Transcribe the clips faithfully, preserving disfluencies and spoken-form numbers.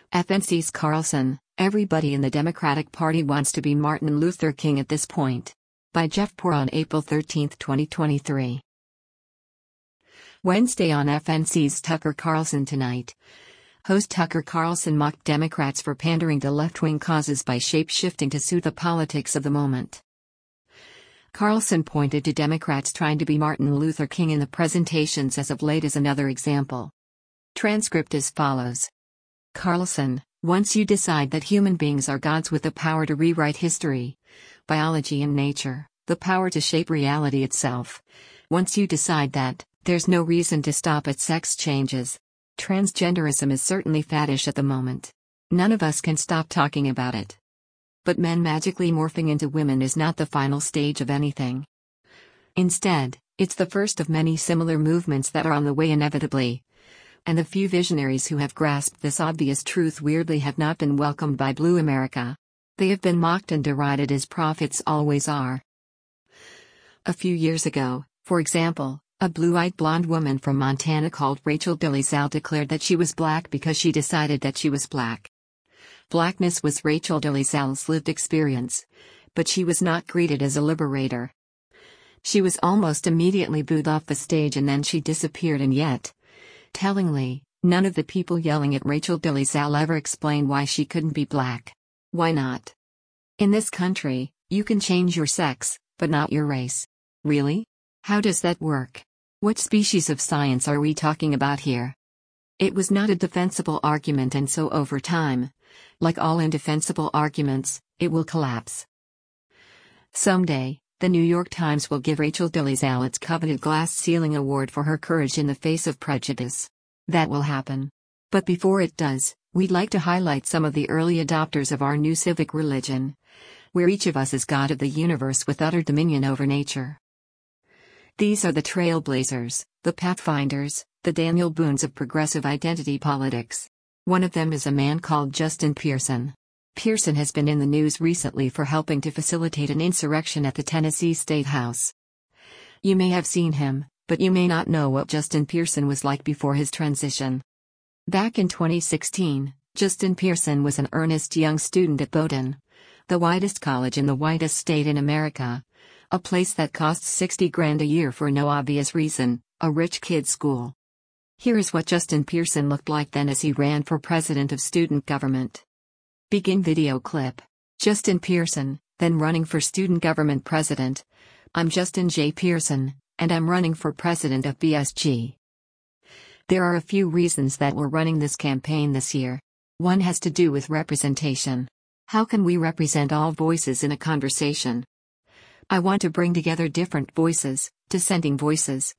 F N C's Carlson, Everybody in the Democratic Party Wants to Be Martin Luther King at This Point. By Jeff Poor on April thirteenth, twenty twenty-three. Wednesday on F N C's Tucker Carlson Tonight. Host Tucker Carlson mocked Democrats for pandering to left-wing causes by shape-shifting to suit the politics of the moment. Carlson pointed to Democrats trying to be Martin Luther King in the presentations as of late as another example. Transcript as follows. Carlson, once you decide that human beings are gods with the power to rewrite history, biology and nature, the power to shape reality itself, once you decide that, there's no reason to stop at sex changes. Transgenderism is certainly faddish at the moment. None of us can stop talking about it. But men magically morphing into women is not the final stage of anything. Instead, it's the first of many similar movements that are on the way inevitably. And the few visionaries who have grasped this obvious truth weirdly have not been welcomed by Blue America. They have been mocked and derided as prophets always are. A few years ago, for example, a blue-eyed blonde woman from Montana called Rachel Dolezal declared that she was black because she decided that she was black. Blackness was Rachel Dolezal's lived experience, but she was not greeted as a liberator. She was almost immediately booed off the stage and then she disappeared, and yet, tellingly, none of the people yelling at Rachel Dolezal ever explained why she couldn't be black. Why not? In this country, you can change your sex, but not your race. Really? How does that work? What species of science are we talking about here? It was not a defensible argument, and so over time, like all indefensible arguments, it will collapse. Someday, the New York Times will give Rachel Dolezal its coveted Glass Ceiling Award for her courage in the face of prejudice. That will happen. But before it does, we'd like to highlight some of the early adopters of our new civic religion, where each of us is God of the universe with utter dominion over nature. These are the trailblazers, the pathfinders, the Daniel Boones of progressive identity politics. One of them is a man called Justin Pearson. Pearson has been in the news recently for helping to facilitate an insurrection at the Tennessee State House. You may have seen him, but you may not know what Justin Pearson was like before his transition. Back in twenty sixteen, Justin Pearson was an earnest young student at Bowdoin, the whitest college in the whitest state in America. A place that costs sixty grand a year for no obvious reason, a rich kid's school. Here is what Justin Pearson looked like then as he ran for president of student government. Begin video clip. Justin Pearson, then running for student government president. I'm Justin J. Pearson, and I'm running for president of B S G. There are a few reasons that we're running this campaign this year. One has to do with representation. How can we represent all voices in a conversation? I want to bring together different voices, dissenting voices.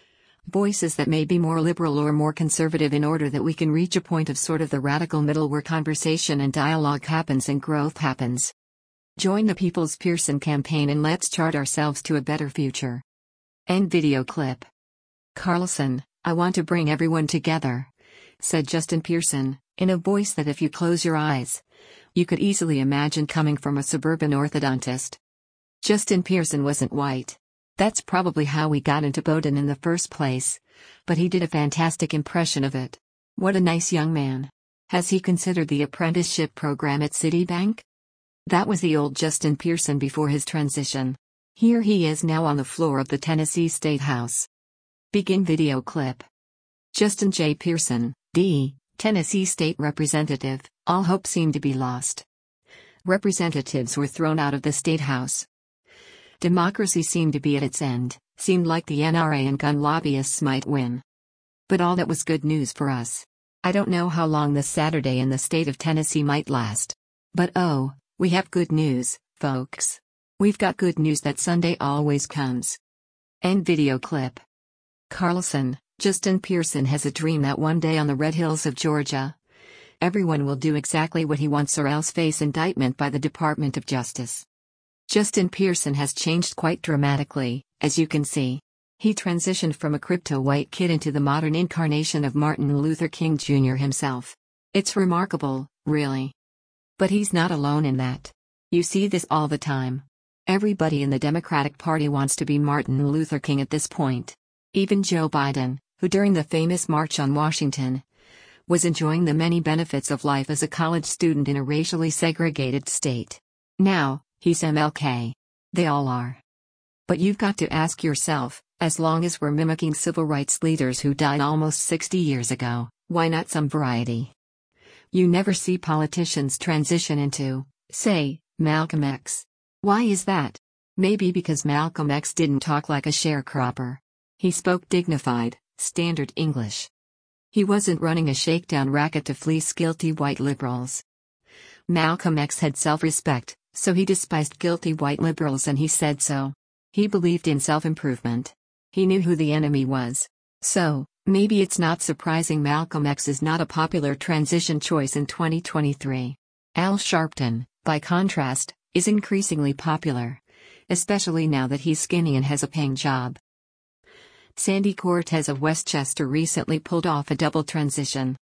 Voices that may be more liberal or more conservative in order that we can reach a point of sort of the radical middle where conversation and dialogue happens and growth happens. Join the People's Pearson campaign and let's chart ourselves to a better future. End video clip. Carlson, I want to bring everyone together, said Justin Pearson, in a voice that if you close your eyes, you could easily imagine coming from a suburban orthodontist. Justin Pearson wasn't white. That's probably how we got into Bowdoin in the first place, but he did a fantastic impression of it. What a nice young man. Has he considered the apprenticeship program at Citibank? That was the old Justin Pearson before his transition. Here he is now on the floor of the Tennessee State House. Begin video clip. Justin J. Pearson, D., Tennessee State Representative. All hope seemed to be lost. Representatives were thrown out of the State House. Democracy seemed to be at its end, seemed like the N R A and gun lobbyists might win. But all that was good news for us. I don't know how long this Saturday in the state of Tennessee might last. But oh, we have good news, folks. We've got good news that Sunday always comes. End video clip. Carlson, Justin Pearson has a dream that one day on the red hills of Georgia, everyone will do exactly what he wants or else face indictment by the Department of Justice. Justin Pearson has changed quite dramatically, as you can see. He transitioned from a crypto-white kid into the modern incarnation of Martin Luther King Junior himself. It's remarkable, really. But he's not alone in that. You see this all the time. Everybody in the Democratic Party wants to be Martin Luther King at this point. Even Joe Biden, who during the famous March on Washington, was enjoying the many benefits of life as a college student in a racially segregated state. Now, he's M L K. They all are. But you've got to ask yourself, as long as we're mimicking civil rights leaders who died almost sixty years ago, why not some variety? You never see politicians transition into, say, Malcolm X. Why is that? Maybe because Malcolm X didn't talk like a sharecropper. He spoke dignified, standard English. He wasn't running a shakedown racket to fleece guilty white liberals. Malcolm X had self-respect, so he despised guilty white liberals and he said so. He believed in self-improvement. He knew who the enemy was. So, maybe it's not surprising Malcolm X is not a popular transition choice in twenty twenty-three. Al Sharpton, by contrast, is increasingly popular. Especially now that he's skinny and has a paying job. Sandy Cortez of Westchester recently pulled off a double transition.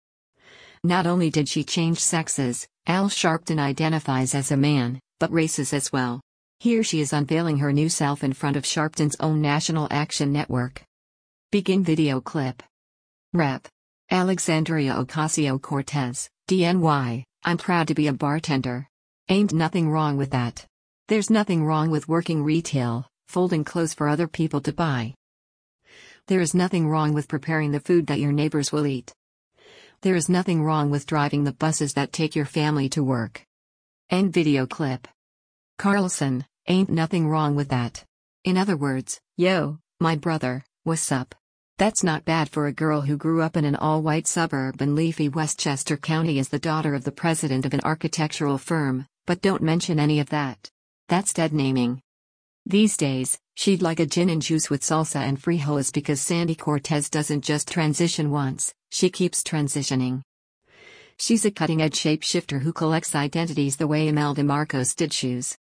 Not only did she change sexes, Al Sharpton identifies as a man, but races as well. Here she is unveiling her new self in front of Sharpton's own National Action Network. Begin video clip. Rep. Alexandria Ocasio-Cortez, D N Y, I'm proud to be a bartender. Ain't nothing wrong with that. There's nothing wrong with working retail, folding clothes for other people to buy. There is nothing wrong with preparing the food that your neighbors will eat. There is nothing wrong with driving the buses that take your family to work. End video clip. Carlson, ain't nothing wrong with that. In other words, yo, my brother, what's up? That's not bad for a girl who grew up in an all-white suburb in leafy Westchester County as the daughter of the president of an architectural firm, but don't mention any of that. That's dead naming. These days, she'd like a gin and juice with salsa and frijoles because Sandy Cortez doesn't just transition once, she keeps transitioning. She's a cutting-edge shapeshifter who collects identities the way Imelda Marcos did shoes.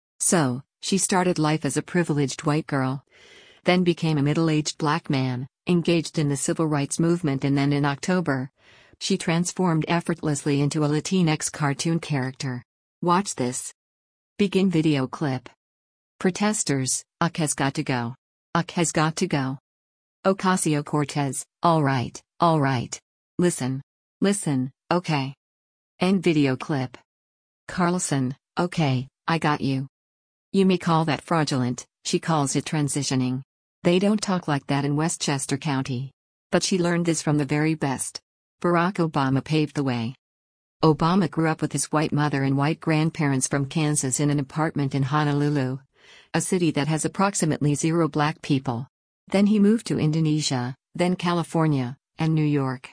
So, she started life as a privileged white girl. Then became a middle-aged black man, engaged in the civil rights movement, and then in October, she transformed effortlessly into a Latinx cartoon character. Watch this. Begin video clip. Protesters, U C has got to go. U C has got to go. Ocasio-Cortez, all right, all right. Listen. Listen, okay. End video clip. Carlson, okay, I got you. You may call that fraudulent, she calls it transitioning. They don't talk like that in Westchester County. But she learned this from the very best. Barack Obama paved the way. Obama grew up with his white mother and white grandparents from Kansas in an apartment in Honolulu, a city that has approximately zero black people. Then he moved to Indonesia, then California, and New York.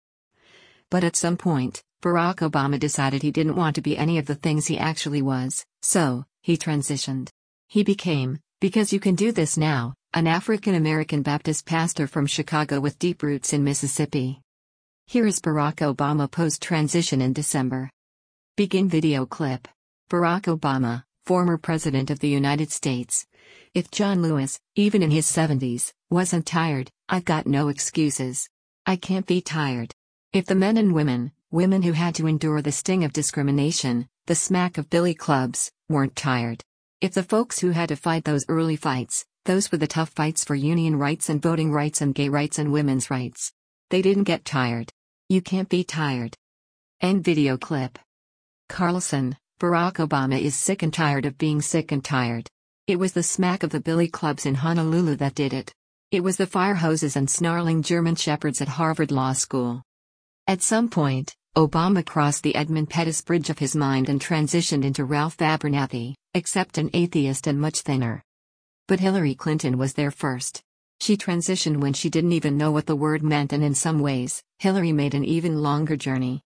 But at some point, Barack Obama decided he didn't want to be any of the things he actually was, so, he transitioned. He became, because you can do this now, an African-American Baptist pastor from Chicago with deep roots in Mississippi. Here is Barack Obama post-transition in December. Begin video clip. Barack Obama, former President of the United States. If John Lewis, even in his seventies, wasn't tired, I've got no excuses. I can't be tired. If the men and women, women who had to endure the sting of discrimination, the smack of billy clubs, weren't tired. If the folks who had to fight those early fights, those were the tough fights for union rights and voting rights and gay rights and women's rights. They didn't get tired. You can't be tired. End video clip. Carlson, Barack Obama is sick and tired of being sick and tired. It was the smack of the billy clubs in Honolulu that did it. It was the fire hoses and snarling German shepherds at Harvard Law School. At some point, Obama crossed the Edmund Pettus Bridge of his mind and transitioned into Ralph Abernathy, except an atheist and much thinner. But Hillary Clinton was there first. She transitioned when she didn't even know what the word meant, and in some ways, Hillary made an even longer journey.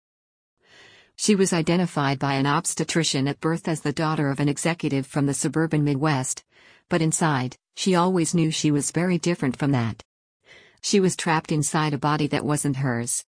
She was identified by an obstetrician at birth as the daughter of an executive from the suburban Midwest, but inside, she always knew she was very different from that. She was trapped inside a body that wasn't hers.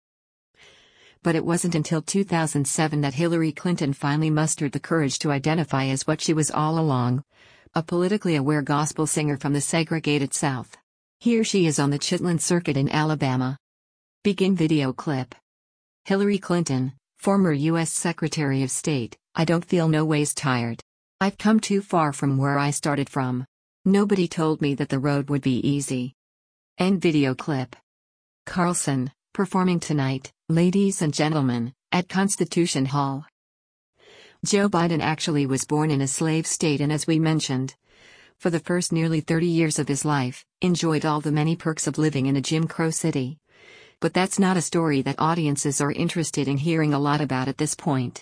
But it wasn't until two thousand seven that Hillary Clinton finally mustered the courage to identify as what she was all along, a politically aware gospel singer from the segregated South. Here she is on the Chitlin Circuit in Alabama. Begin video clip. Hillary Clinton, former U S Secretary of State, I don't feel no ways tired. I've come too far from where I started from. Nobody told me that the road would be easy. End video clip. Carlson, Performing tonight, ladies and gentlemen, at Constitution Hall. Joe Biden actually was born in a slave state and, as we mentioned, for the first nearly thirty years of his life, enjoyed all the many perks of living in a Jim Crow city. But that's not a story that audiences are interested in hearing a lot about at this point.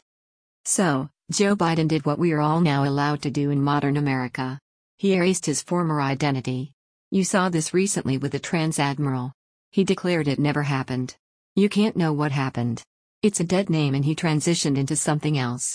So, Joe Biden did what we are all now allowed to do in modern America. He erased his former identity. You saw this recently with the trans admiral. He declared it never happened. You can't know what happened. It's a dead name, and he transitioned into something else.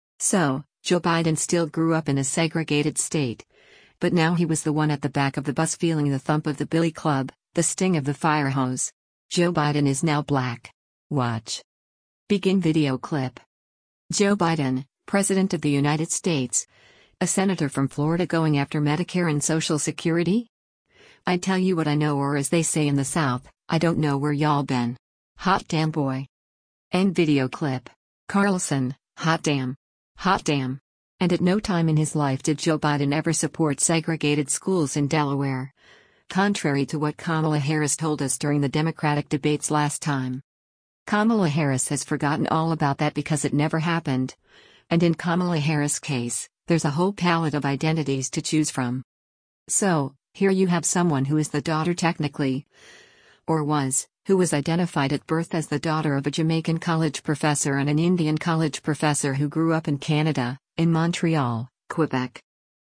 So, Joe Biden still grew up in a segregated state. But now he was the one at the back of the bus feeling the thump of the billy club, the sting of the fire hose. Joe Biden is now black. Watch. Begin video clip. Joe Biden, President of the United States. A senator from Florida going after Medicare and Social Security? I tell you what I know, or as they say in the South, I don't know where y'all been. Hot damn boy. End video clip. Carlson, hot damn. Hot damn. And at no time in his life did Joe Biden ever support segregated schools in Delaware. Contrary to what Kamala Harris told us during the Democratic debates last time. Kamala Harris has forgotten all about that because it never happened. And in Kamala Harris' case, there's a whole palette of identities to choose from. So, here you have someone who is the daughter technically, or was, who was identified at birth as the daughter of a Jamaican college professor and an Indian college professor who grew up in Canada, in Montreal, Quebec.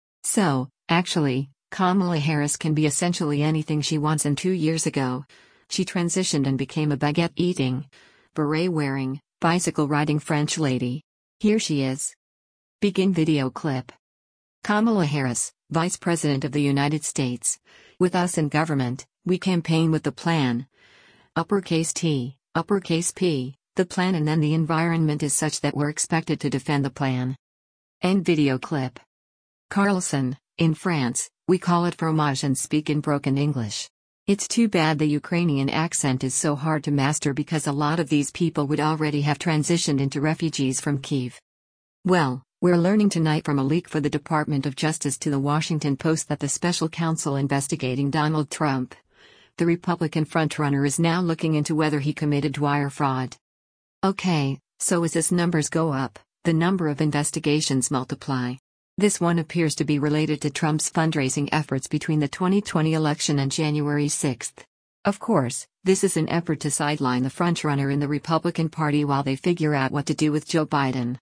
So, actually, Kamala Harris can be essentially anything she wants, and two years ago, she transitioned and became a baguette-eating, beret-wearing, bicycle-riding French lady. Here she is. Begin video clip. Kamala Harris, Vice President of the United States. With us in government, we campaign with the plan. Uppercase T, uppercase P, the plan, and then the environment is such that we're expected to defend the plan. End video clip. Carlson, in France, we call it fromage and speak in broken English. It's too bad the Ukrainian accent is so hard to master, because a lot of these people would already have transitioned into refugees from Kyiv. Well, we're learning tonight from a leak for the Department of Justice to the Washington Post that the special counsel investigating Donald Trump, the Republican frontrunner, is now looking into whether he committed wire fraud. Okay, so as his numbers go up, the number of investigations multiply. This one appears to be related to Trump's fundraising efforts between the twenty twenty election and January sixth. Of course, this is an effort to sideline the frontrunner in the Republican Party while they figure out what to do with Joe Biden.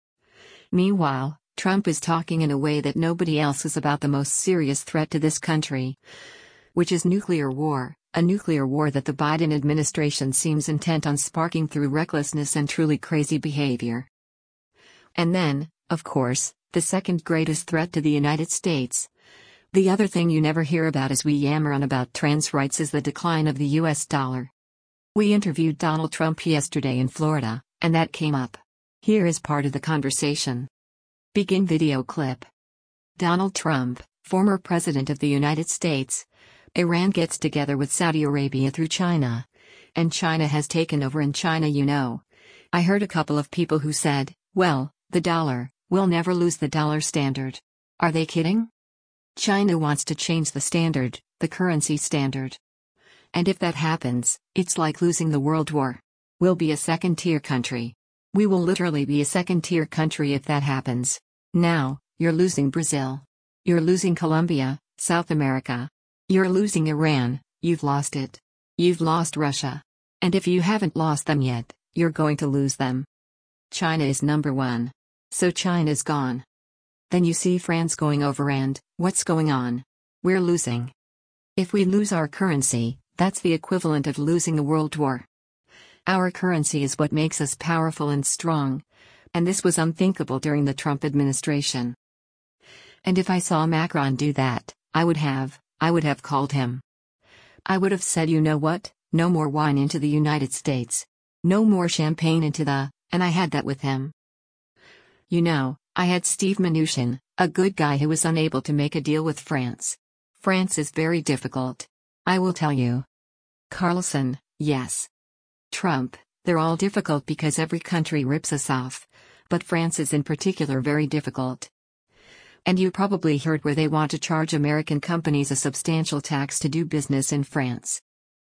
Meanwhile, Trump is talking in a way that nobody else is about the most serious threat to this country, which is nuclear war, a nuclear war that the Biden administration seems intent on sparking through recklessness and truly crazy behavior. And then, of course, the second greatest threat to the United States. The other thing you never hear about as we yammer on about trans rights is the decline of the U S dollar. We interviewed Donald Trump yesterday in Florida, and that came up. Here is part of the conversation. Begin video clip. Donald Trump, former President of the United States. Iran gets together with Saudi Arabia through China. And China has taken over in China, you know. I heard a couple of people who said, well, the dollar, we'll never lose the dollar standard. Are they kidding? China wants to change the standard, the currency standard. And if that happens, it's like losing the world war. We'll be a second-tier country. We will literally be a second-tier country if that happens. Now, you're losing Brazil. You're losing Colombia, South America. You're losing Iran, you've lost it. You've lost Russia. And if you haven't lost them yet, you're going to lose them. China is number one. So China's gone. Then you see France going over, and what's going on? We're losing. If we lose our currency, that's the equivalent of losing a world war. Our currency is what makes us powerful and strong. And this was unthinkable during the Trump administration. And if I saw Macron do that, I would have, I would have called him. I would have said, you know what, no more wine into the United States. No more champagne into the, and I had that with him. You know, I had Steve Mnuchin, a good guy who was unable to make a deal with France. France is very difficult. I will tell you. Carlson, yes. Trump, they're all difficult because every country rips us off. But France is in particular very difficult. And you probably heard where they want to charge American companies a substantial tax to do business in France.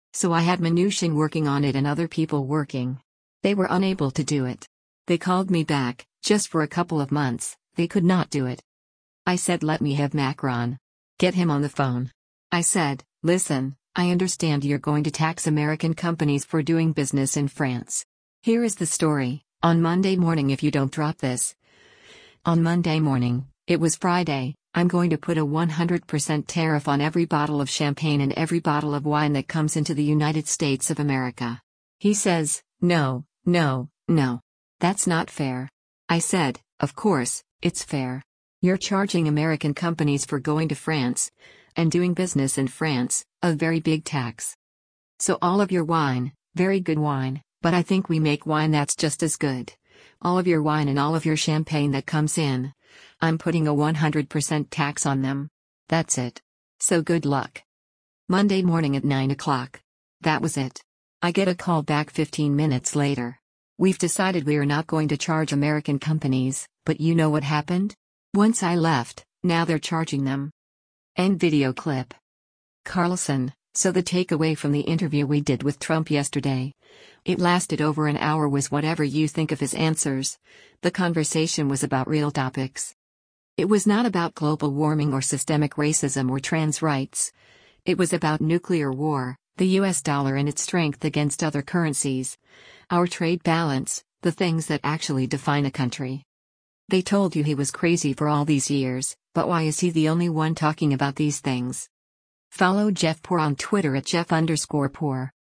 So I had Mnuchin working on it and other people working. They were unable to do it. They called me back, just for a couple of months, they could not do it. I said, let me have Macron. Get him on the phone. I said, listen, I understand you're going to tax American companies for doing business in France. Here is the story, on Monday morning if you don't drop this. On Monday morning, it was Friday, I'm going to put a one hundred percent tariff on every bottle of champagne and every bottle of wine that comes into the United States of America. He says, no, no, no. That's not fair. I said, of course, it's fair. You're charging American companies for going to France and doing business in France, a very big tax. So all of your wine, very good wine, but I think we make wine that's just as good. All of your wine and all of your champagne that comes in, I'm putting a one hundred percent tax on them. That's it. So good luck. Monday morning at nine o'clock. That was it. I get a call back fifteen minutes later. We've decided we are not going to charge American companies, but you know what happened? Once I left, now they're charging them. End video clip. Carlson, so the takeaway from the interview we did with Trump yesterday. It lasted over an hour was whatever you think of his answers. The conversation was about real topics. It was not about global warming or systemic racism or trans rights. It was about nuclear war, the U S dollar and its strength against other currencies, our trade balance, the things that actually define a country. They told you he was crazy for all these years, but why is he the only one talking about these things? Follow Jeff Poor on Twitter at Jeff underscore Poor.